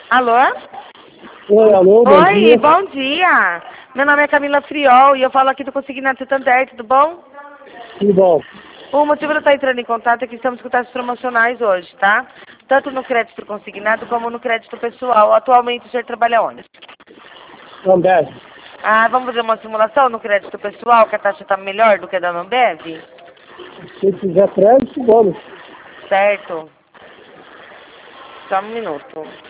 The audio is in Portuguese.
Alô? Oi, alô, bom Oi, dia. bom dia. Meu nome é Camila Friol e eu falo aqui do Consignado Santander, tudo bom? Tudo bom? O motivo de eu estar entrando em contato é que estamos com taxas promocionais hoje, tá? Tanto no crédito consignado como no crédito pessoal. Atualmente o senhor trabalha onde? Ambev. Ah, vamos fazer uma simulação no crédito pessoal, que a taxa está melhor do que a da Ambev? Se quiser crédito, vamos. Certo. Só um minuto.